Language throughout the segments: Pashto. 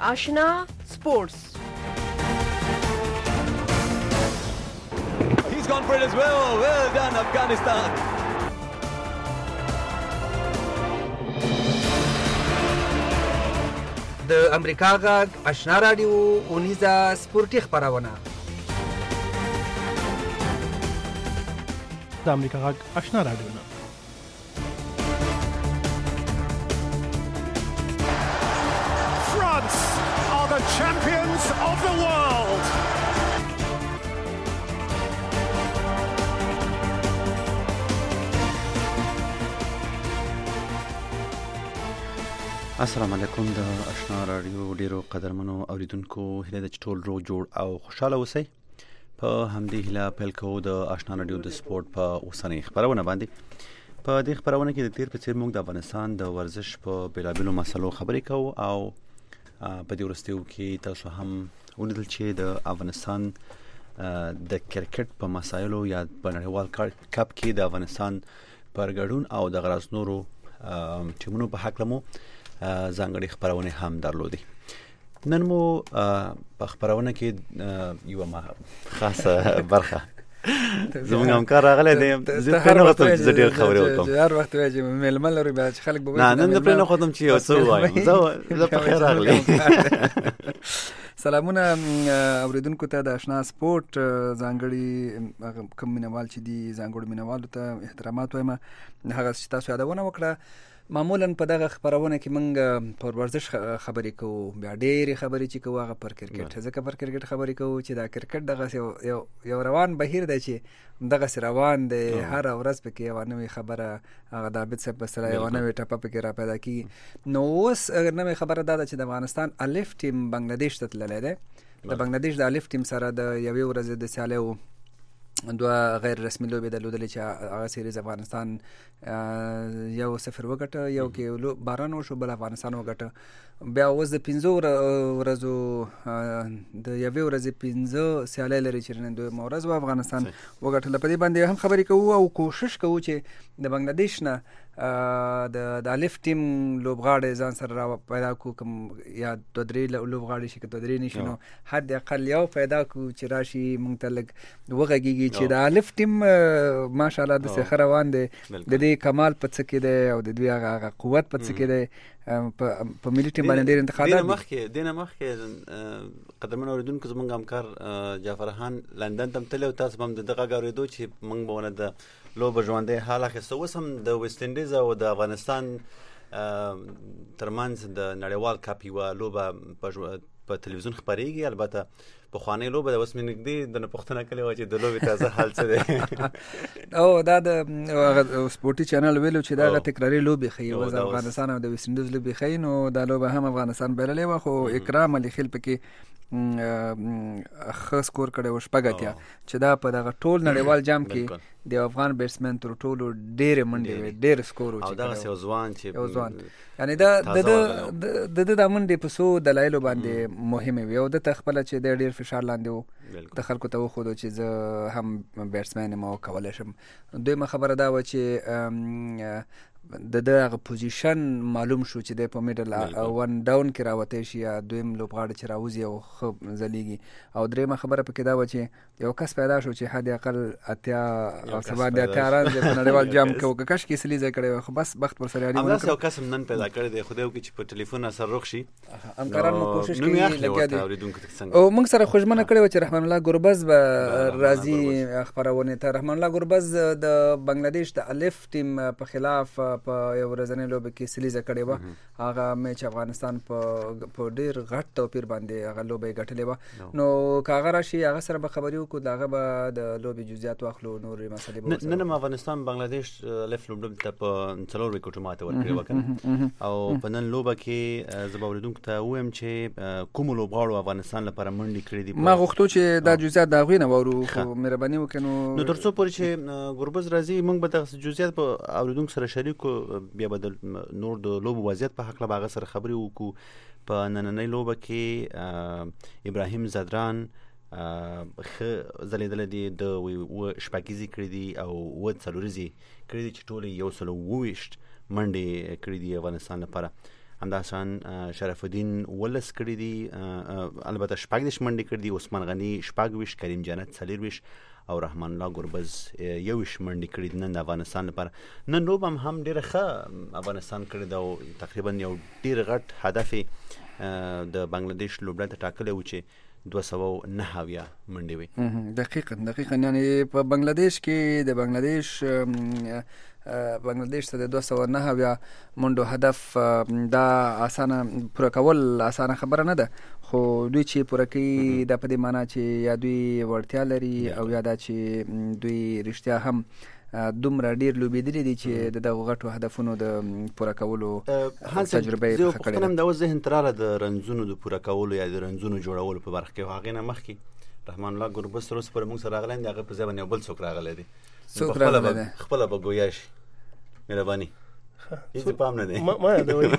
Ashna Sports. He's gone for it as well. Well done, Afghanistan. د امریکا غږ آشنا رادیو اونیزه سپورتي خبرونه. د امریکا غږ آشنا رادیو نه France are the champions of the world. السلام علیکم. د آشنا رادیو ډیرو قدرمنو اوریدونکو هیله ده چې ټول روغ جوړ او خوشاله اوسئ. په همدې هیله پیل کوو د آشنا رادیو د سپورت په اوسنۍ خبرونه باندې. په دې خبرونه کې د تیر په څیر موږ د افغانستان د ورزش په بیلابیلو مسلو خبرې کوو او په دې وروستیو کې تاسو هم ولیدل چې د افغانستان د کرکټ په مسایلو یا په نړیوال کپ کې د افغانستان پر ګډون او د غراض نورو ټیمونو په حق لمو ځانګړي خبرونه هم درلودي. نن مو په خبرونه کې یو خاصه برخه زموږ همکار راغلی دی. زه په نو وخت زه ډېر خبرې وکم. هر وخت وایي چې مېلمه لري بیا چې خلک به نه نن په نو ختم چې یو څه وایم. زه په خیر راغلی. سلامونه اوریدونکو ته د آشنا سپورت ځانګړي کوم مینوال چې دي ځانګړو مینوالو ته احترامات وایم. هغه چې تاسو یادونه وکړه معمولا په دغه خبرونه کې موږ پر ورزش خبرې کوو، بیا ډېرې خبرې چې کوو هغه پر کرکټ. ځکه پر کرکټ خبرې کوو چې دا کرکټ دغه یو روان بهیر دی چې دغسې روان دی. هره ورځ پکې یوه نوې خبره هغه د عابد صاحب په سره یوه نوې ټپه پکې را پیدا کېږي. نو اوس نوې خبره دا ده چې د افغانستان الف ټیم بنګلادیش ته تللی دی. د بنګلادیش د الف ټیم سره د یوې ورځې د سیالیو دوه غیر رسمي لوبې درلودلې چې هغه سیریز افغانستان 1-0 وګټه، یو کې باران وشو بل افغانستان وګټه. بیا اوس د 5 ورځو د یوې ورځې 5 سیالۍ لري چې نن دویمه ورځ افغانستان وګټله. په دې باندې هم خبرې کوو او کوشش کوو چې د بنګلادیش نه د الف ټیم لوبغاړي ځان سره را پیدا کو، کوم یا 2-3 لوبغاړي شي که 2-3 نشي نو حد اقل یو پیدا کو چې راشي مونږ ته لږ وغږیږي چې د الف ټیم ماشاءالله د څه روان دی، د دې کمال په څه کې دی او د دوی هغه قوت په څه کې دی. په ملي ټیم باندې ډېر انتقادات دینه مخکې قدرمن اوریدونکو زموږ همکار جعفر خان لندن ته تللی او تاسو هم دغه اورېدو چې موږ به ونه د لوبه ژوندۍ حال اخیسته. اوس هم د ویسټ انډیز او د افغانستان ترمنځ د نړیوال کپ یوه لوبه په تلویزیون خپرېږي. البته پخوانۍ لوبه ده، اوس مې نږدې د نه پوښتنه کړې وه چې د لوبې تازه حال څه دی. او دا د سپورټي چینل ویلو چې دا تکراري لوبې ښیي، اوس د افغانستان او د ویسټ انډیز لوبې ښیي. نو دا لوبه هم افغانستان بایللې وه، خو اکرام علي خیل پکې ښه سکور کړی و 80 چې دا په دغه ټول نړیوال جام کې د افغان بیټسمن تر ټولو ډېرې منډې وې، ډېر سکور و. او دغسې یو ځوان چې یعنی د منډې په څو دلایلو باندې مهمې وي او دته خپله چې د ډېر فشار لاندې و د خلکو ته وښودو چې زه هم بیټسمن یم او کولی شم. دویمه خبره دا وه چې د هغه پوزیشن معلوم شو چې د په میډل 1 ډاون کې راوتی شي یا دویم لوبغاړی چې راوځي او ښه ځلیږي. او دریمه خبره پکې دا وه چې یو کس پیدا شو چې حد اقل 80 او سبا د 80 رن په نړیوال جام کې وکړ چې سلی ځای کړی و، خو بس بخت پر سره اړین همداسې یو کس هم نن پیدا کړی دی. خدای وکړي چې په ټلیفون اثر روغ شي. همکاران مو کوشش کوي لګیا دي او موږ سره خوشمنه کړی و چې رحمان الله ګربز به راځي خبرونه ته. رحمان الله ګربز د بنگلادیش د الف ټیم په خلاف په یو ورځنۍ لوبه کې سلیزه کړې وه. هغه میچ افغانستان په ډېر غټ توپیر باندې هغه لوبه یې ګټلې وه. نو که هغه راشي هغه سره به خبرې وکړو، د هغه به د لوبې جزئیات واخلو، نورې مسلې به نن هم افغانستان بنګلادیش الف لوبډلې ته په 4 وکټو ماته ورکړې وه که او په نن لوبه کې زه به اورېدونکو ته ووایم چې کومو لوبغاړو افغانستان لپاره منډې کړې دي. ما غوښتو چې دا جزئیات د هغوی نه واورو، خو مهرباني وکړئ نو تر څو پورې چې ګربز راځي موږ به دغسې جزئیات په اورېدونکو سره شریک کړو، بیا به د نور د لوبو وضعیت په هکله به هغه سره خبرې وکړو. په نننۍ لوبه کې ابراهیم زدران ښه ځلېدلی دی، د 6 کړي دي او 4 کړي دي چې ټولې 120 منډې کړي دي افغانستان لپاره. همداسان شرف الدین ولس کړی دي، البته 14 منډي کړی دي، عثمان غنی 14، کریم جنت 40 او رحمان الله ګربز 21 منډي کړی دي. نن د افغانستان لپاره نن لوب هم ډیره ښه افغانستان کړی دا، تقریبا یو ډیر غټ هدف د بنگلاديش لوبډا ته ټاکلی و چې 209 منډي وي. دقیقاً یعنی په بنگلاديش کې د بنگلاديش ته د 209 منډو هدف دا اسانه پوره کول اسانه خبره نه ده، خو دوی چې پوره کوي د په دې معنی چې یا دوی وړتیا لري او یا دا چې دوی رښتیا هم دومره ډیر لوبېدلي دي چې د دغه غټو هدفونو د پوره کولو تجربه یې ښه کړې ده. د ذهن تراله د رنځونو د پوره کولو یا د رنځونو جوړولو په برخه کې هغه نه مخکې رحمان الله ګربز سره پر موږ سره راغلی دی، هغه په ځای باندې بل څوک راغلی دی، څوک راغلی دی خپله به ګویا شي. مهرباني هیڅ پام نه دی ما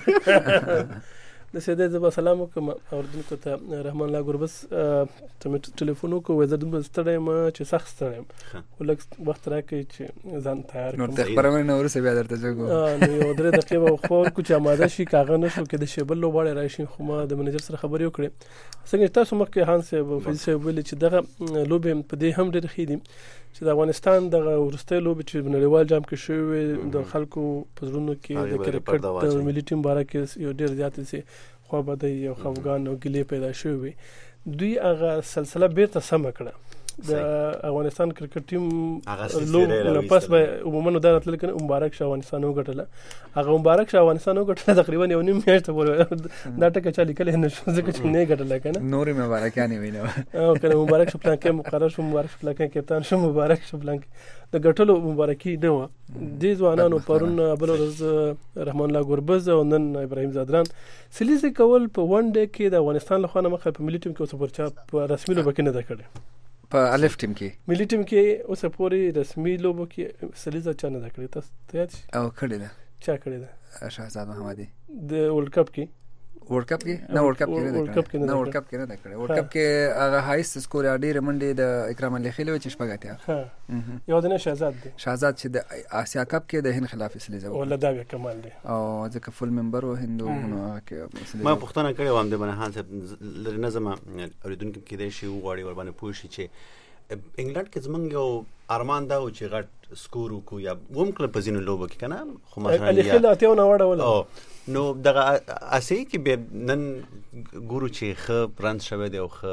یادوي د سیده زبا سلام وکم اوردونکو ته. رحمان الله ګربز ته مې ټلیفون وکړ، وای زه دومره ستړی یم چې سخت ستړی یم، خو لږ وخت راکړئ چې ځان تیار کړم. نور ته خبرونه نه وروسته بیا درته زه نو یو 3 دقیقې به خو چې آماده شي، کاغه نه شو کې د شیبل لوبغاړی راشي. خو ما د منیجر سره خبرې وکړې، څنګه تاسو مخکې هانس صاحب فیض صاحب ویلي چې دغه لوبې په دې هم ډېر ښې دي چې د افغانستان دغه وروستۍ لوبې چې نړیوال جام کې شوې د خلکو په زړونو کې د کرکټ د ملي ټیم باره کې یو ډېر زیاتې سي خوابدۍ او خفګان او ګیلې پیدا شوې. دوی هغه سلسله بیرته سمه کړه. د افغانستان کرکټ ټیم لوب نه پس به عموما دا راتلل کنه مبارک شاه افغانستان وګټله، هغه مبارک شاه افغانستان وګټله تقریبا یو نیم میاشت پورې دا ټکه چا لیکل نه شو ځکه چې نه ګټله کنه نور مبارکانه وینم او کنه مبارک شو پلان کې مقرر شو، مبارک شو پلان کې کپتان شو، مبارک شو پلان کې د ګټلو مبارکي نه و. د ځوانانو پرون بل ورځ رحمان الله ګربز او نن ابراهیم زادران سلیزي کول په ون ډے کې د افغانستان له خوا مخه په ملي ټیم کې اوس پرچا په رسمي لوب کې نه ده کړې، په الف ټیم کې ملي ټیم کې اوس پورې رسمي لوب کې سلیزه چا نه ده کړې. تاسو ته یاد او کړې ده چا کړې ده؟ شهزاد محمدي د ورلد کپ کې ورلد کپ کې نه، ورلد کپ کې نه کړې، نه ورلد کپ کې نه کړې. ورلد کپ کې هغه هایست سکور ډېر منډي د اکرام علي خیل چې شپږاتیا یو دنه شهزاد دی، شهزاد چې د آسیا کپ کې د هند خلاف سلیزه ولا دا کمال دی او ځکه فل ممبر و هندو نو کې ما پښتنه کړې و هم د بنه هانس لري نظم اوریدونکو کې د شی وغاړي ور باندې پوښي چې انګلند کې زمونږ یو ارمان دا و چې غټ سکور وکړو یا ومکل په ځینو لوبو کې کنه، خو مثلا علي خیل اتیو نه وړول نو دغه اسی کې به نن ګورو چې خ برانس شوه دی او خ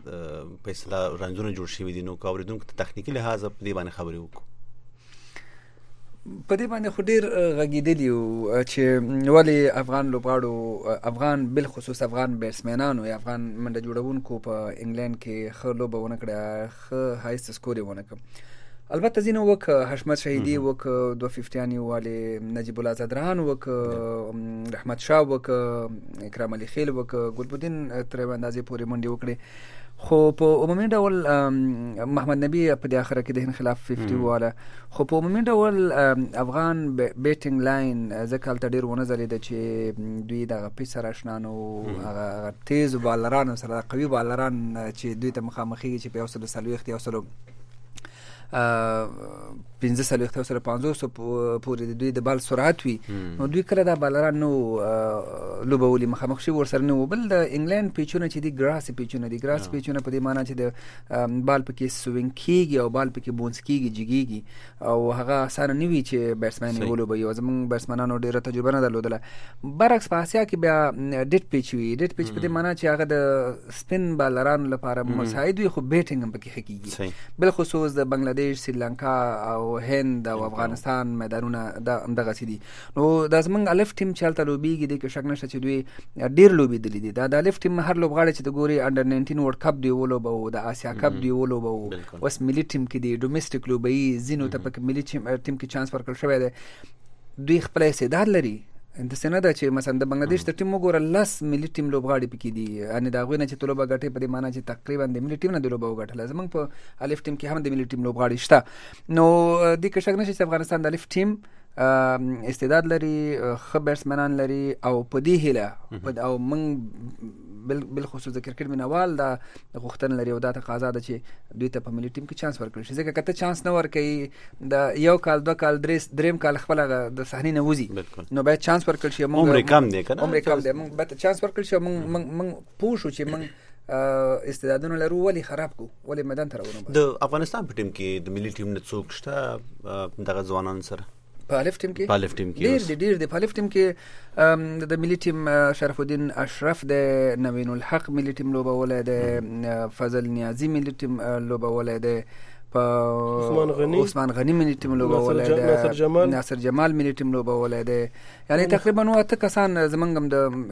فیصله رنځونه جوړ شوی دي. نو اوریدونکو ته تخنیکی لحاظ په دې باندې خبرې وکړو. په دې باندې خو ډېر غږېدلي وو چې ولې افغان لوبغاړو، افغان بالخصوص افغان بیټسمینانو یا افغان منډه جوړونکو په انګلند کې ښه لوبه ونه کړه، ښه هایست سکور یې ونه کړ. البته ځینو وکړه، حشمت شهیدي وکړه، 250 والي نجیب الله زدران وکړه، رحمت شاه وکړه، اکرام علي خیل وکړه، ګلبدین تر اندازې پورې منډې وکړې. خو په عمومي ډول محمد نبی په د اخره کې د هند خلاف 50 واله، خو په عمومي ډول افغان بیټینګ لاین ځکه هلته ډېر ونه ځلېده چې دوی دغه پیسر اشنانو هغه تیز بالرانو سره قوي بالران چې دوی ته مخامخېږي چې په 140 15 سره 500 پورې دوی د بال سرعت وي، نو دوی کله دا بالران نو لوبولي مخامخ شي ورسره نو. بل د انګلند پیچونه چې دي ګراس پیچونه دي، ګراس پیچونه په دې معنی چې د بال پکې سوینګ کیږي او بال پکې بونس کیږي جګیږي او هغه اسانه نه وي چې بیټسمن یې ولوبي. او زموږ بیټسمنانو ډېره تجربه نه درلودله. برعکس په آسیا کې بیا ډیټ پیچ وي، ډیټ پیچ په دې معنی چې هغه د سپین بالرانو لپاره مساعد وي، خو بیټینګ هم پکې ښه کیږي. بل خصوص د بنگلاديش، سریلانکا او هند او افغانستان میدانونه دغه سي دي. نو د زمنګ الف ټیم چې هلته لوبيږي د کې شک نشته چې دوی ډیر لوبېدلي دي. دا د الف ټیم هر لوبغاړی چې د ګوري انډر 19 ورلد کپ دی ولوبو، د آسیا کپ دی ولوبو، اوس ملي ټیم کې دی ډومېسټک لوبي زینو ته په ملي ټیم کې چانس ورکړل شوی دی. دوی خپل استعداد لري. د سینه دا چې مثلا د بنگلاديش ته ټیم وګوره 10 ملي ټیم لوبغاړي پکې دي، ان دا غوینه چې طلبه غټي په دې معنی چې تقریبا د ملي ټیم نه د لوبو غټل. زمنګ په الف ټیم کې هم د ملي ټیم لوبغاړي شته. نو د کې شک نشي چې افغانستان د الف ټیم استعداد لري، ښه بیټسمنان لري او په دې هیله او موږ بالخصوص د کرکټ مینوال دا غوښتنه لري او دا تقاضا ده چې دوی ته په ملي ټیم کې چانس ورکړي شي. ځکه که ته چانس نه ورکوي د یو کال 2 کال دریم کال خپل د صحنې نه وځي نو باید چانس ورکړل شي. عمر کم دی کنه، عمر کم دی، موږ باید چانس ورکړل شي. موږ پوه شو چې موږ استعدادونه لرو، ولې خراب کو، ولې میدان ته راوړو. د افغانستان په ټیم کې د ملي ټیم نه څوک شته دغه ځوانان سره په الف ټیم کې ډیر دی. په الف ټیم کې د ملي ټیم شرف الدین اشرف د نوین الحق ملي ټیم لوبولی دی، فضل نیازی ملي ټیم لوبولی دی، عثمان غنی ملي ټیم لوبولی دی، ناصر جمال ملي ټیم لوبولی دی. یعنی تقریبا 8 کسان زمونږ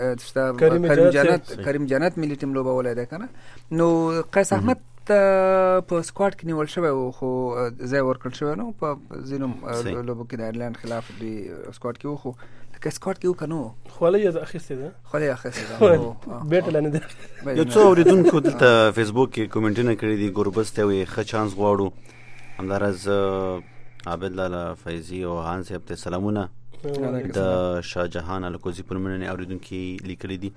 د کریم جنت ملي ټیم لوبولی دی کنه. نو قیس احمد په سکواډ کې نیول شوی و خو ځای ورکړل شوی نو په ځینو لوبو کې د آیرلینډ خلاف دوی سکواډ کې و، خو لکه سکواډ کې و که نه و خولۍ یې اخیستې ده، خولۍ یې اخیستې ده، بیټه لا نه ده. یو څو اورېدونکو دلته فیسبوک کې کومنټونه کړي دي، ګوربز ته وایي ښه چانس غواړو. همداراز عابد لالا فیضي او هان صاحب ته سلامونه، د شاهجهان الکوزي په نومونه اورېدونکي لیکلي دي.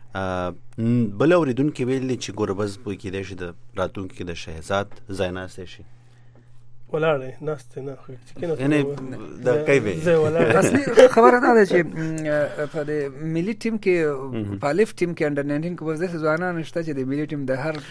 بل اوریدونکي ویل چې ګوربز په کې د شي د راتلونکي د شهزاد ځایناسته شي ولاړ نهسته نه خو چې یعنی د کیوي اصلي خبره دا ده چې په د ملي ټیم کې په لیف ټیم کې انډر 19 کې وځي ځوانان نشته چې د ملي ټیم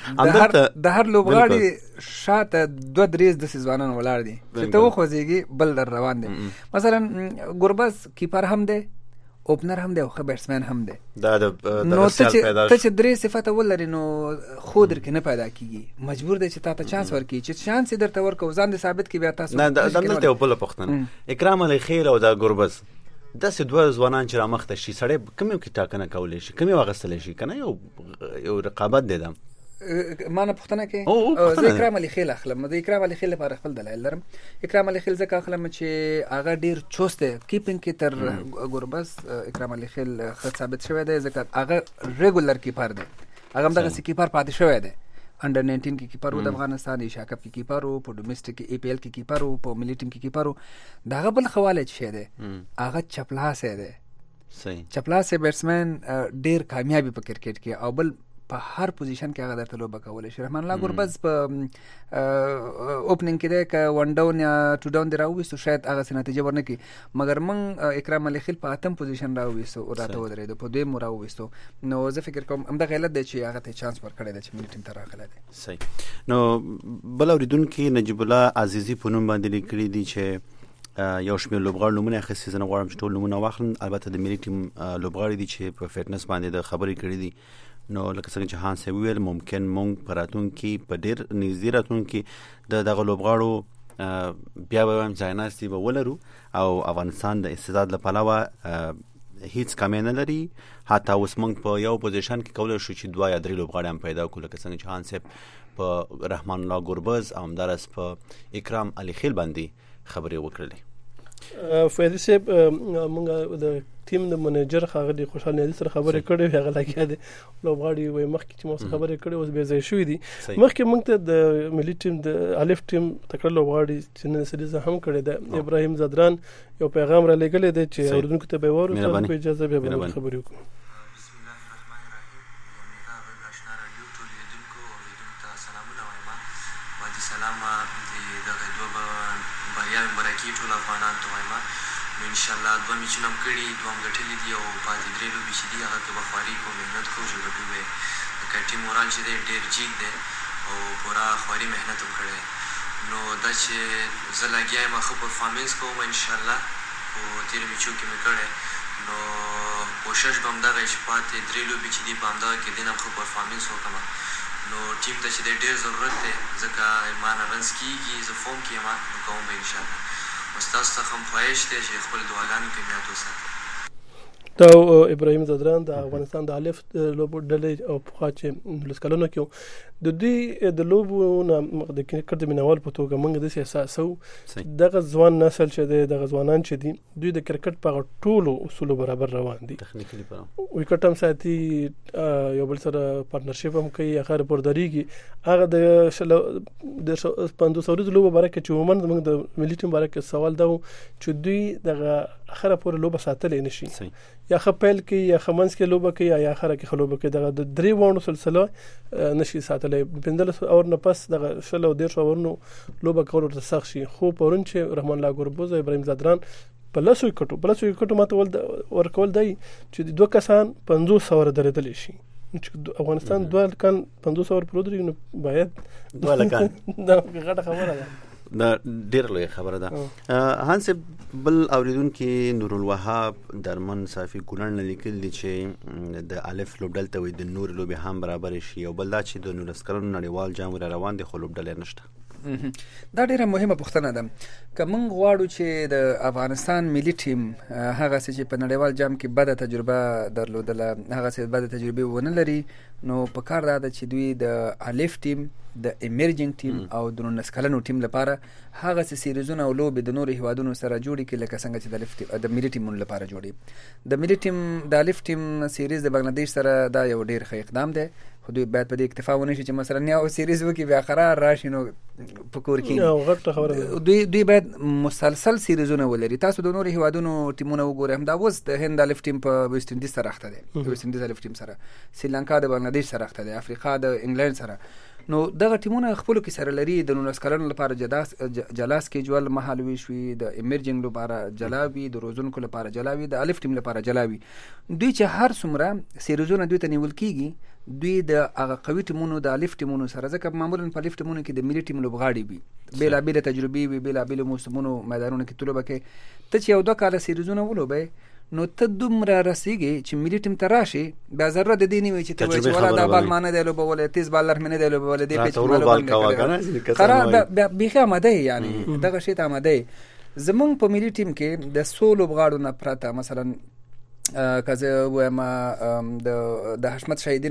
د هر لوبغاړي شاته 2-3 د ځوانان ولاړ دي چې ته خوځيږي بل در روان دي. مثلا ګوربز کیپر هم دی، اوپنر هم دی او ښه بیټسمن هم دی. دا د سیال پیدا شي. ته چې درې صفته ولري نو خو درکې نه پیدا کیږي، مجبور دی چې تا ته چانس ورکړي، چې چانس یې درته ورکړو ځان دې ثابت کړي. بیا تاسو نه دلته یو بله پوښتنه، اکرام علی خیل او دا ګوربز داسې دوه ځوانان چې رامخته شي، سړی کوم یو کې ټاکنه کولی شي، کوم یو اخیستلی شي که نه یو رقابت دی. دا ما نه پوښتنه کوي، زه اکرام علي خیل اخلم. د اکرام علي خیل لپاره خپل دلایل لرم. اکرام علي خیل ځکه اخلم چې هغه ډیر چوست دی کیپینګ کې تر ګوربز. اکرام علي خیل ښه ثابت شوی دی ځکه هغه ریګولر کیپر دی، هغه هم دغسې کیپر پاتې شوی دی. انډر 19 کې کیپر و د افغانستان، ایشیا کپ کې کیپر و، په ډومیسټک کې APL کې کیپر و، په ملي ټیم کې کیپر و. د هغه بل خواله چې شی دی هغه چپلاسی دی. چپلاسی بیټسمن ډیر کامیابي په کرکټ کې، او بل په هر پوزیشن کې هغه درته لوبه کولی شي. رحمان الله ګوربز په اوپننګ کې دی که 1 ډاون یا 2 ډاون دی راوویستو شاید هغسې نتیجه ورنه کړي، مګر موږ اکرام علي خیل په 8م پوزیشن راوویستو او راته ودرېدو، په 2م راوویستو. نو زه فکر کوم همدغه علت دی چې هغه ته چانس ورکړی دی چې ملي ټیم ته راغلی دی. صحیح. نو بل اورېدونکي نجیب الله عزیزي په نوم باندې لیکلي دي چې یو شمېر لوبغاړي نومونه اخیستي، زه نه غواړم چې ټول نومونه واخلم. البته د ملي ټیم لوبغاړي دي چې په فټنس باندې د خبرې کړي دي. نو لکه څنګه چې هان صاحب وویل ممکن مونږ په راتلونکي په ډېر نږدې راتلونکي د دغه لوبغاړو بیا به وایم ځایناستي به ولرو، او افغانستان د استعداد له پلوه هیڅ کمی نه لري. حتی اوس موږ په یو پوزیشن کې کولی شو چې 2 یا 3 لوبغاړي هم پیدا کړو، لکه څنګه چې هان صاحب په رحمان الله ګوربز او همداراز په اکرام علي خیل باندې خبرې وکړلې. فیضي صاحب موږ د ټیم د منیجر ښاغلي خوشحال نیازي سره خبرې کړې، هغه لګیا دی لوبغاړي وایي مخکې چې موږ خبرې کړې اوس بې ځای شوي دي. مخکې موږ ته د ملي ټیم د الف ټیم تکړه لوبغاړي چې نن سریزه هم کړې ده ابراهیم زدران یو پیغام را لېږلی دی چې اورېدونکو ته به یې واورو. په اجازه بیا به خبرې وکړو. انشاءالله 2 میچونه هم کړي، 2 هم ګټلي دي او پاتې 3 لوبې چې دي هغه کې به خواري کوو، محنت کوو چې ګټو به. لکه ټیم مورال چې دی ډېر جیګ دی او پوره خواري محنت هم کړی. نو دا چې زه لګیا یم ښه پرفارمنس کوم انشاءالله، په تېرو میچو کې مې کړی. نو کوشش به همدغه چې پاتې 3 لوبې چې دي په همدغه کې دین هم ښه پرفارمنس وکړم. نو ټیم ته چې دی ډېر ضرورت دی ځکه ما نه رنز کېږي، زه فوم کې یم، نو کوم به انشاءالله. ستاسو څخه هم خواهش دی چې خپل دعاګانو کې مې یاد وساتئ. دا ابراهیم زدران د افغانستان د الف لوبو ډلې او په چې لسکلونو کې د دوی د لوبو د کرکټ د مینوال په توګه موږ د احساسو دغه ځوان نسل چې دی دغه ځوانان چې دي دوی د کرکټ په ټولو اصولو برابر روان دي تخنیکي لپاره وکټ هم ساتي یو بل سره پارتنرشپ هم کوي هغه رپورټداريږي هغه د 500 لوبو بارکه چې عموما موږ د ملي ټیم بارکه سوال دا چې دوی دغه اخره پورې لوبه ساتلې نشي یا خپل کې یا خمنس کې لوبه کې یا اخره کې خلوبه کې دغه د درې وانو سلسله نشي ساتلې پندل اور نه پس دغه شلو ډیر شاورنو لوبه کول ورته سخت شي خو پرون چې رحمان الله ګوربوز او ابراهیم زدران په لاسو کټو ماته ورکول دی چې دوه کسان 500 درېدل شي افغانستان دوه کان 500 پرودري نو باید دوه لکان دا غټه خبره ده دا ډیر لوی خبره ده هانس بل اوریدونکو نور الوهاب درمن صافي ګلان لیکل دي چې د الف لوبډل ته وي د نور لوبي هم برابر شي او بل دا چې د نورسکرون نړیوال جام روان دي خو لوبډل نشته دا ډیره مهمه پوښتنه ده که موږ غواړو چې د افغانستان ملي ټیم هغه چې په نړیوال جام کې بده تجربه درلودله هغه چې بده تجربه ونه لري نو په کار ده چې دوی د الف ټیم د ایمرجنګ ټیم او د 19 کلنو ټیم لپاره هغه سیریزونه او لوبې د نورو هیوادونو سره جوړي کې لکه څنګه چې د الف ټیم د ملي ټیمونو لپاره جوړي د ملي ټیم د الف ټیم سیریز د بنگلاديش سره دا یو ډیر ښه اقدام دی خو دوی باید په دې اکتفا ونه شي چې مثلا یو سیریز وکړي بیا قرار راشي نو فکر کوي دوی باید مسلسل سیریزونه ولري تاسو د نورو هیوادونو ټیمونه وګورئ هم دا اوس د هند الف ټیم په ویسټ انډیز سره اخته دی ویسټ انډیز الف ټیم سره سریلانکا د بنگلاديش سره اخته دی افریقا د انګلند سره نو دغه ټیمونه خپل کې سره لري د 19 کلنو لپاره جلاس کې جوړ مهالوي شوي د ایمرجنګ لپاره جلاوي د روزونکو لپاره جلاوي د الف ټیم لپاره جلاوي دوی چې هر څومره سیریزونه دوی ته نیول کیږي دوی د هغه قوي ټیمونو د الف ټیمونو سره ځکه معمولا په الف ټیمونو کې د ملي ټیم لوبغاړي وي بیلابیل تجربې وي بیلابیل موسمونو میدانونو کې طلبه کې ته چې یو دوه کاله سیریزونه ولوبې نو ته دومره رسیږي چې ملي ټیم ته راشي بیا ضرورت د دې نه وي چې ته وایې چې ولا دا بال مانه دی لوبولې تیز بالر مې نه دی لوبولې دې پیچ مالو قرار بیا آماده یعنی دغه شی ته آماده زمونږ په ملي ټیم کې د 100 لوبغاړو نه پرته مثلا کزه وایم د حشمت شهیدین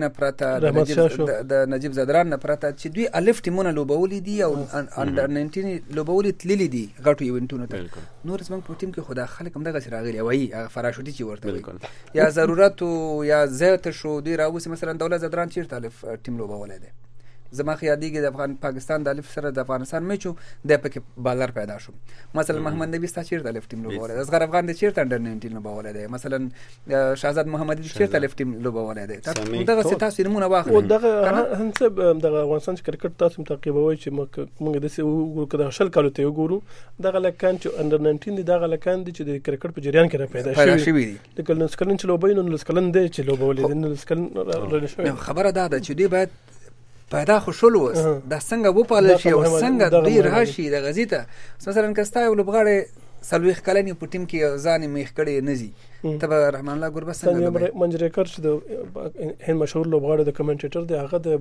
پرته د نجیب زدران نه پرته چې دوی الف ټیمونه لوبولې دي او انډر 19 لوبولې تللې دي غټو ایونټونو ته نور زمونږ په ټیم کې خدا خلک هم دغه راغلي وایي فراشوتي چې ورته وایي یا ضرورت یا زیات شو دوی راوسی مثلا دولت زدران چیرته الف ټیم لوبولې ده زما خیادیږي د پاکستان د الف سره د افغانستان میچو د پکې بالر پیدا شو مثلا محمد نبی ستا چیرته الف ټیم لوبولې اصغر افغان د چیرته انډر 19 لوبولې ده مثلا شهزاد محمدي چیرته الف ټیم لوبولې ده دغه ستاسو نمونه واخلئ دغه هنڅ دغه افغانستان چې کرکټ تاسو تعقیبوي چې موږ د څه وګورو کده شل کالو ته وګورو دغه لکان چې انډر 19 دغه لکان چې د کرکټ په جریان کې را پیدا شوی دي د کلن سکلن چې لوبین نو سکلن دی چې لوبولې نو سکلن خبره ده چې دوی باید پیدا خوشول وس دا څنګه وپالل شي او څنګه دوی راشي د غزي ته مثلا کستا یو لوبغاړي سلويخ کلنی په ټیم کې ځان میخ کړي نزي تبه رحمان الله ګوربس څنګه منجریکر چې د هند مشهور لوبغاړي د کمنټیټر دی هغه د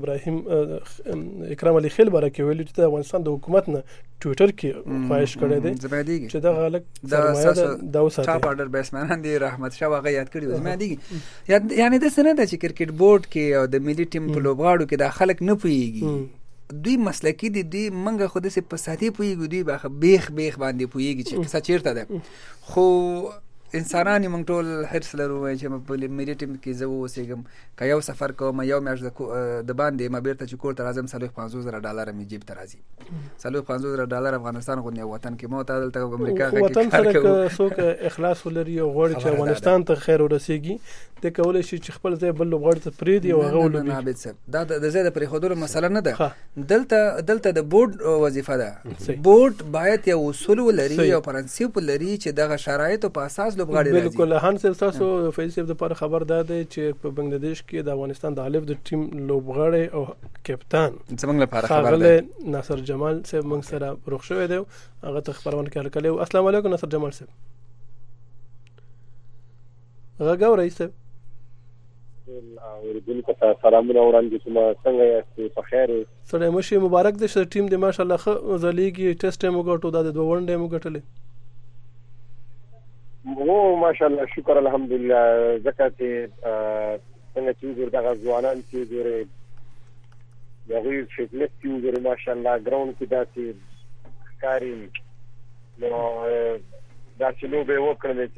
ابراهیم اکرام علي خیل بارکه ویل چې د افغانستان د حکومت نه ټوئیټر کې خواهش کړی دی چې دا غلط سرمایه د اوسه ټاپ آرډر بیټسمن دی رحمت شاه هغه یاد کړی زما دیږي یعنی د سنه د کرکټ بورډ کې او د ملي ټیم په لوبغاړو کې د خلک نه پويږي دوی مسلکی دي دوی منګه خود سه په ساتي پويږي دوی باخ بیخ باندې پويږي چې څه چیرته ده خو انسانانی موږ ټول هرڅ لرو چې په ملي ټیم کې زه اوسېږم که یو سفر کوم یو میاشت د باندې ما بیرته چې کور ته راځم $50,000 مې جیب ته راځي $50,000 افغانستان غو نه وطن کې مو ته دلته امریکا کې وطن سره څوک اخلاص ولري او غواړي چې افغانستان ته خیر ورسیږي د کولای شي چې خپل ځای بل غواړي ته پریدي او هغه ولوي دا د زیاده پرې خودلو مسله نه ده دلته د بورډ وظیفه ده بورډ باید یو اصول ولري او پرنسپل لري چې دغه شرایطو په اساس بالکل هان سر تاسو فیصل د پر خبر ده چې په بنگلاديش کې د افغانستان د الف د ټیم لوبغاړي او کپتان زمونږ لپاره خبر ده ناصر جمال صاحب موږ سره روغ شوی دی هغه ته خبرونه کړل السلام علیکم ناصر جمال صاحب غاګاو رئیس اوریدونکو ته سلامونه وړاندې کوم څنګه یاست په خیر سره مشي مبارک دي چې ټیم د ماشاءالله خو ځلیږي ټیسټ ټیم وګټو د 2 ون ډیم وګټلې وو ماشاءالله شکر الحمدلله زکات څنګه چې دغه ځوانان چې ګوره دغه فټنس چې ګوره ماشاءالله ګراوند کې داسې کاری نو دا چې نو به وکړل چې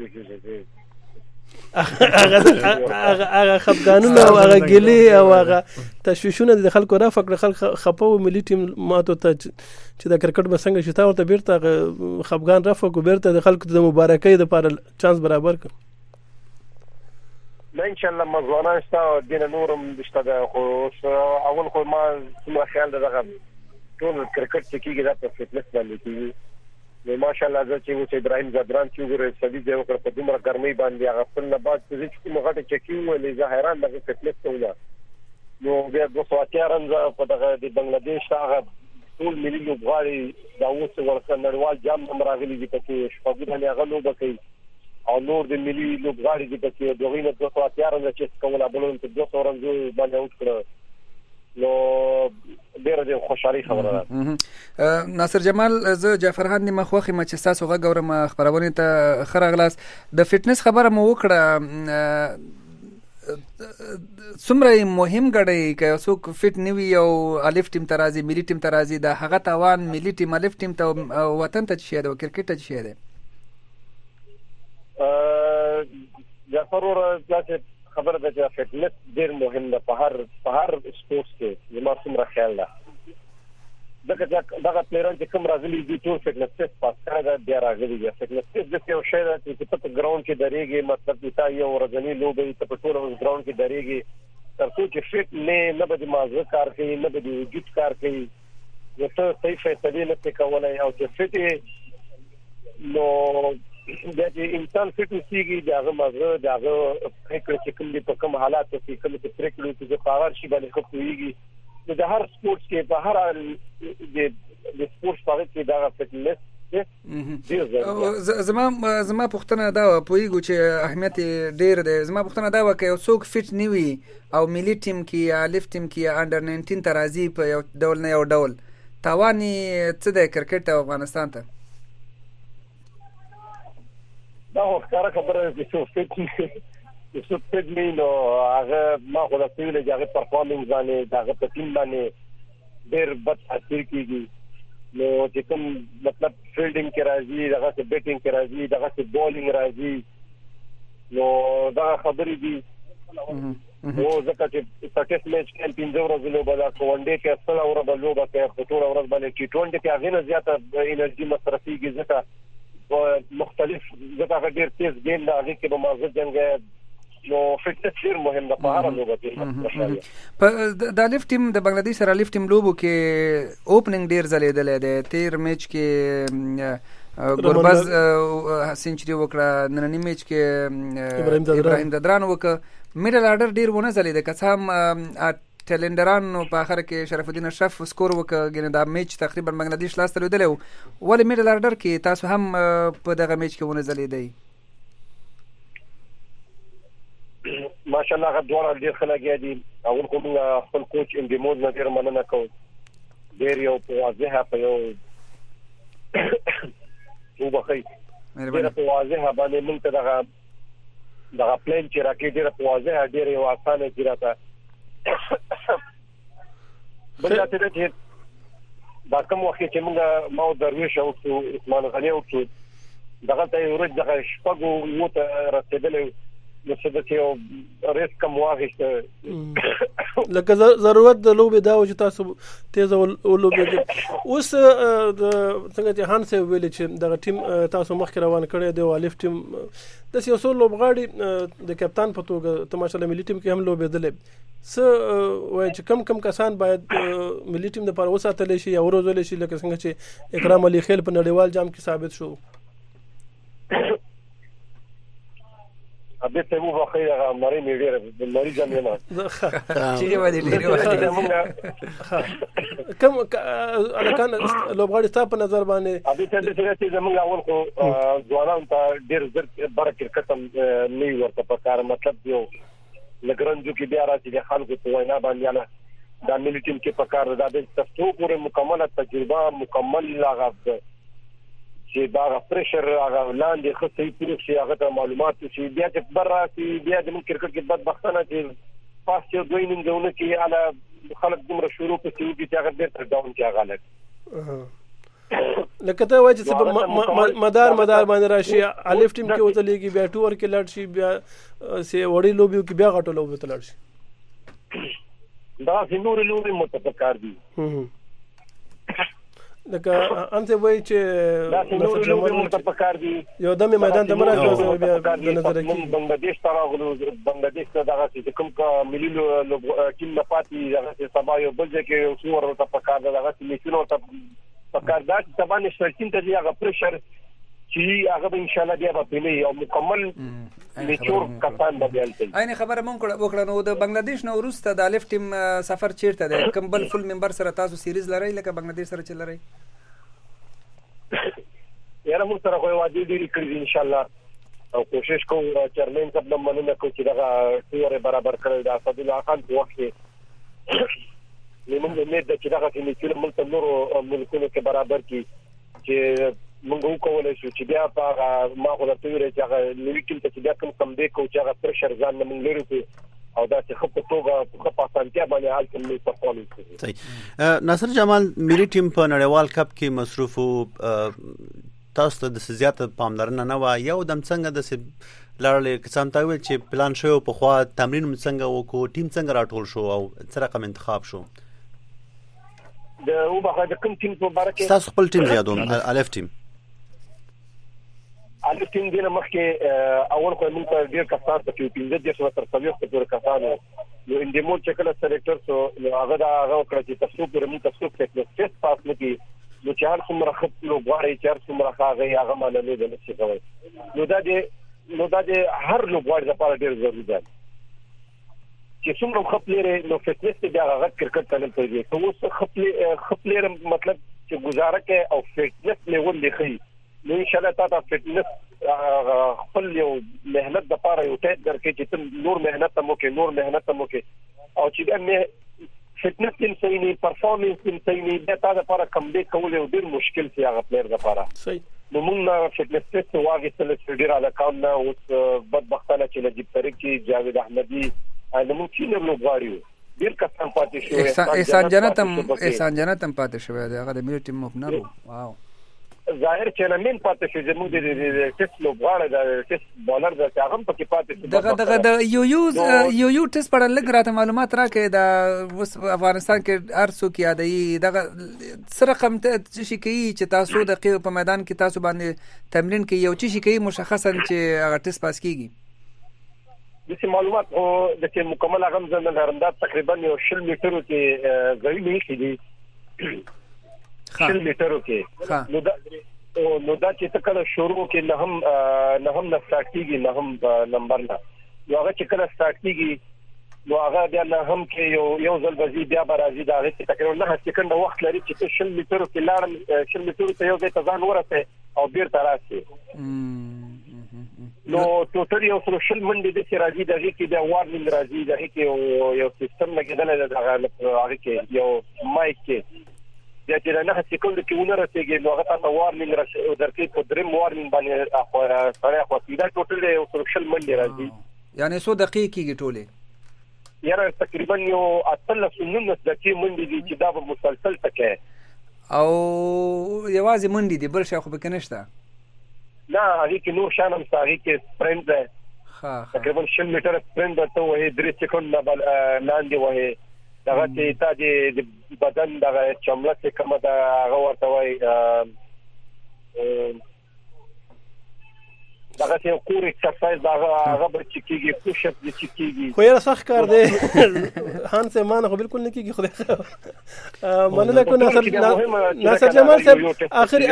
هغه خفګانونه او هغه ګلې او هغه تشویشونه د خلکو را فکر خلک خپو ملي ټیم ماته ته چې د کرکټ بسنګ شتا ورته بیرته خفګان را فکر بیرته د خلکو د مبارکۍ د لپاره چانس برابر کړ ان شاء الله مزوانان شته دین نورم دشته خو اول خو ما څومره خیال دغه ټول کرکټ چې کیږي دا په فټنس باندې کیږي نو ماشاءالله چې اوس ابراهیم زدران چې ګوره سړي دی وکړ په دومره ګرمۍ باندې هغه خپل نه بعد چې کومه غټه چکی ولې زه حیران دغه فټنس ته ولا نو بیا 200 رنز په دغه د بنگلاديش هغه ټول ملي لوبغاړي دا اوس ورته نړیوال جام راغلي دي پکې شپږ نه غلو بکې او نور د ملي لوبغاړي دي پکې دغه نه 200 رنز چې کومه بلون ته 200 رنز باندې اوت کړ نو ډېر دې خوشحالي خبره ده ناصر جمال زه جعفرخان نیمه خوخي ما چې تاسو غوړم خبرونه ته خرغلاس د فټنس خبره مو وکړه څومره مهم غړي که څوک فټ نیوي او الف ټیم ترازی ملي ټیم ترازی د هغه توان ملي ټیم الف ټیم ته وطن ته شي د کرکټ ته شي ده جعفر ورته خبره ده چې فټنس ډېر مهم ده په هر سپورت کې زما څومره خیال ده دغه پلیران چې کوم راغلي دي ټول فټنس پاس کړه دا بیا راغلي دي فټنس د یو شی ده چې په ګراوند کې درېږي مطلب دا یو ورځنی لوبه ته په ټول ګراوند کې درېږي ترڅو چې فټ نه به د مازه کار کوي نه به د وجود کار کوي نو ته صحیح فیصله نه کولای او چې فټ نو د انسان فټنسيږي دغه مزه دغه فکر چې کوم دي په کوم حالات کې کوم څه پریکړې چې پاور شي باندې کوي د هر سپورت کې په هر د سپورت په کې دغه فټنس زما پوښتنه دا پویګو چې اهمیت ډیر دی زما پوښتنه دا وکړه یو څوک فټ نیوي او ملي ټیم کې یا الف ټیم کې یا انډر 19 ترازی په یو ډول نه یو ډول تواني څه د کرکټ افغانستان ته دا ښکاره خبره ده چې څه فټ نو هغه ما خو د پیل چې هغه پرفارمنس باندې هغه په ټیم باندې ډېر بد تاثیر کوي نو چې کوم مطلب فیلډینګ کې راځي دغه څه بیټینګ کې راځي دغه څه بولینګ راځي نو دا خبرې دي نو ځکه چې ټیسټ میچ کې 15 ورځې لوبه ده ون ډے کې اصل اوره لوبه کې ټول ورځ باندې ټي 20 کې هغه نه زیاته انرژي مصرفيږي ځکه مختلف ځکه ډېر تیز ګیم دا هغه کې به مازه جنگ نو فټنس ډېر مهم ده په هر لوبه کې په د الف ټیم د بنگلاديش سره الف ټیم لوبو کې اوپننګ ډېر ځلیدل دی تیر میچ کې ګورباز سنچري وکړه نننی میچ کې ابراهیم زدران وکړه میډل آرډر ډېر ونه ځلیدل که څه هم ټیلندران په اخر کې شرف الدین اشرف سکور وکړ ګنې دا میچ تقریبا بنگلاديش لاس ته لیدل ولې میډل آرډر کې تاسو هم په دغه میچ کې ونه ځلیدئ ماشاءالله هغه دوه ډېر خلګیا دي اول کوم خپل کوچ اندیمود نه ډېر مننه کوم ډېر یو په واضح په یو وبخي ډېر په واضح باندې موږ ته دغه پلان چې راکې ډېر په واضح ډېر یو اسانه چې راته بل څه چې دا کوم وخت چې موږ ما درویش او عثمان غنی او دغه ته ورځ دغه شپږو یو ته رسیدلې نو څه د یو ریسک مواغشته لکه ضرورت د لوبې دا و چې تاسو تیز ولوبې اوس د څنګه چې هانس ویل چې دغه ټیم تاسو مخکې روان کړی دی الف ټیم د سیاسو لوبغاړي د کپتان په توګه تماشا ملي ټیم کې هم لوبېدل څه وای چې کم کسان باید ملي ټیم د لپاره وساتل شي او روزول شي لکه څنګه چې اکرام علي خیل په نړیوال جام کې ثابت شو ابي ته مو واخی هغه مری میډیر د مری جامینه چې ودی ډیر کم الکان لوبغاړي تاسو په نظر باندې ابي ته د چې زمونږ اول کو ځوانان ته ډیر زر بار کرکټ نه ورته په کار مطلب یو لګرنجو کې بیا راځي د خلکو په وینا باندې نه د ملي ټیم کې په کار د تاسو پورې مکمل تجربه مکمل لاغه چې دا پريشر هغه لاندې خصي پوره شي هغه ته معلومات شي بیا چې براسي بیا د کرکټ کې بدبختانه چې پاس یو دوی ننګونه کې اله خلک دومره شروع په سیو کې چې هغه ډېر ډاون کې هغه لګ لکه ته وایي چې مدار باندې راشي الف ټیم کې وتلېږي بیا ټور کې لاړ شي بیا سي وړي لوبي کې بیا غټو لوبي ته لاړ شي دا زموږ لوبي متفکر دي لکه انته وایي چې دا زموږ لوبي متفکر دي یو دمه میدان ته مراد بیا د نظر کې بنگلاديش ته راغلو بنگلاديش ته دغه چې کوم کا ملي ټیم نه پاتې دغه سبا یو بل ځای کې څور متفکر دغه میچونو ته پکار دا چې سبا نشل ټیم ته هغه پريشر چې هغه به ان شاء الله بیا به پلی او مکمل میچور کسان به بیان کوي عین خبره مونږ وکړه نو د بنگلاديش نو وروسته د الف ټیم سفر چیرته دی کوم بل فل ممبر سره تاسو سیریز لرئ لکه بنگلاديش سره چل لرئ یاره موږ سره خو وادي ډیری کړی ان شاء الله او کوشش کوم چیرمن صاحب نن مننه کوم چې دا ټور برابر کړی دا اسد الله خان په وخت کې موږ امید چې دا چې موږ ملت نورو ملکونو کې برابر کی چې موږ وکولای شو چې بیا په ما خو درته ویل چې هغه نوې ټیم ته چې بیا کوم دی کو چې هغه پرشر ځان نه موږ لرو او دا چې خپل توګه په اسانتیا باندې حال کوي پرفورمنس کوي. صحیح. ناصر جمال ملي ټیم په نړیوال کپ کې مصروف تاسو ته د زیاته پاملرنه نه و یو دم څنګه د لړل قسم ته ویل چې پلان شو په خوا تمرین څنګه وکړو ټیم څنګه راټول شو او څه رقم انتخاب شو د او بخا د کوم ټیم په باره کې تاسو خپل ټیم زیادوم الف ټیم الف ټیم دینه مخکې اول خو موږ ته ډیر کسان په کې 15 ورځې تر څلور پورې کسانو نو انډیمول چې کله سلیکټر سو هغه دا هغه کړ چې تاسو پورې موږ تاسو ټیکنیک ټیسټ پاس نکړي نو چې هر څومره خپل لوبغاړي چې هر څومره هغه معنی نه دی چې کوي نو دا د هر لوبغاړي لپاره ډیر ضروري ده چې څومره خپل نو فټنس ته هغه کرکټ ته نه پیږي نو اوس خپل مطلب چې گزاره کوي او فټنس لیول لخي نو ان شاء الله تاسو فټنس خپل یو مهنت د لپاره یو ټیټ درکې چې تم نور مهنت مو کې او چې مې فټنس تیم صحیح نه پرفورمنس تیم صحیح نه د تاسو لپاره کم بیک کول یو ډیر مشکل سی هغه پلیر لپاره صحیح نو موږ فټنس ټیسټ واغې سره ډیر علاقه نه اوس بدبختانه چې نجیب طریق کې جاوید احمدی نو موږ چې نو غواړو ډیر کسان پاتې شو احسان جنتم پاتې شو هغه د ملي ټیم مفنر واو ظاهر چې نن پاتې شي زموږ د ټیسټ لوبغاړي د ټیسټ بالر د هغه په کې پاتې شي دغه د یو ټیسټ پر لګ راته معلومات راکې د افغانستان کې ارسو کې یادې دغه سره رقم شي کوي چې تاسو د په میدان کې تاسو باندې تمرین کې یو شي کوي مشخصا چې هغه ټیسټ پاس کیږي د معلومات او د مکمل هغه ځنه لرندات تقریبا یو 20 میټرو کې غوي نه کیږي 20 میټرو کې نو دا چې تکله شروع کې نه هم سٹارټ کیږي نه هم نمبر نه یو هغه چې کله سٹارټ کیږي نو هغه بیا نه هم کې یو ځل بزی بیا برازي دا هغه تقریبا 9 سکند وخت لري چې 20 میټرو کې لاړ 20 میټرو ته یو ځای ځان ورسه او بیرته راشي نو ټوټل یو 100 منډه د راځي دغه کې د وارنینګ راځي دغه کې یو سیستم لګیدل د هغه کې یو مایک کې یا چې نه سکند کې ونه رسېږي نو هغه تاسو وارنینګ راځي درکې په دریم وارنینګ باندې سره خو دا ټوټل یو 100 منډه راځي یعنی 100 دقیقې کې ټوله یاره تقریبا یو 19 دقیقې منډه دي چې دا به مسلسل تکه او یوازې منډه دي بل شي خو به کنيشته نه هغه کې نور شانم ساري کې سپرنټ ده تقریبا 100 میټر سپرنټ ده ته وې 3 سکند لاندې وې دغه چې تا د بدن دغه چمړه څخه کومه دا هغه ورته وای دغه چې کور ایکسرسایز هغه به چکیږي پوش اپ چکیږي خو یې صح کار دی هان سه مان خو بالکل نه کیږي خو مننه کو ناصر جمال صاحب اخري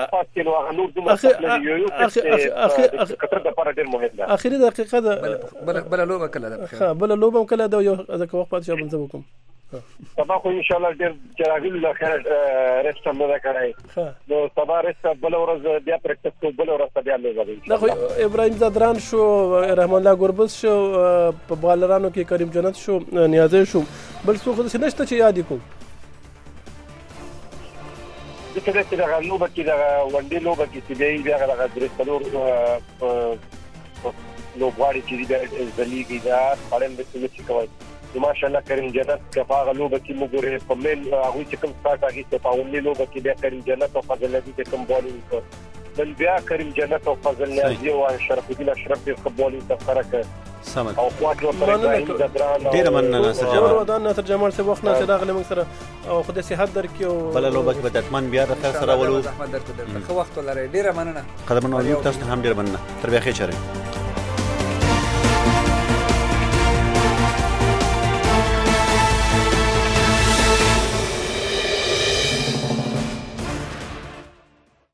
اخري دقیقه ده بل لوبه کله ده ها بل لوبه کله ده یو ځکه وخت پاتې شوم زه کوم سبا خو ان شاء الله ډیر چراغیل له خیر رست هم نه کړای نو سبا رست بل ورځ بیا پریکټس کو بل ورځ بیا لږه دا خو ابراهیم زادران شو رحمان الله ګوربز شو په بالرانو کې کریم جنت شو نیازه شو بل څه خو نشته چې یاد کوم د څه د لوبه کې د وندې لوبه کې چې دی بیا د درستلور لوبغاړي چې د لیګي دا پړم د څه چې کوي ماشاءالله کریم جنت کفاغه لوبه کې موږ په من هغه چې کوم سٹارټ هغه ته پاونې لوبه کې بیا کریم جنت او فضل نبی ته کوم بولینګ بل بیا کریم جنت او فضل نبی او شرف الدین اشرف په بولینګ تفکر کړ سمت او خواجه ابراهیم زدران ډیر مننه ناصر جمال ودان ناصر جمال سے وخت نه راغلی موږ سره او خدای صحت درکې او بل لوبه کې بدتمن بیا د خیر سره ولو زحمت درته خو وخت ولري ډیر مننه قدمونو تاسو هم ډیر مننه تر بیا خیر چره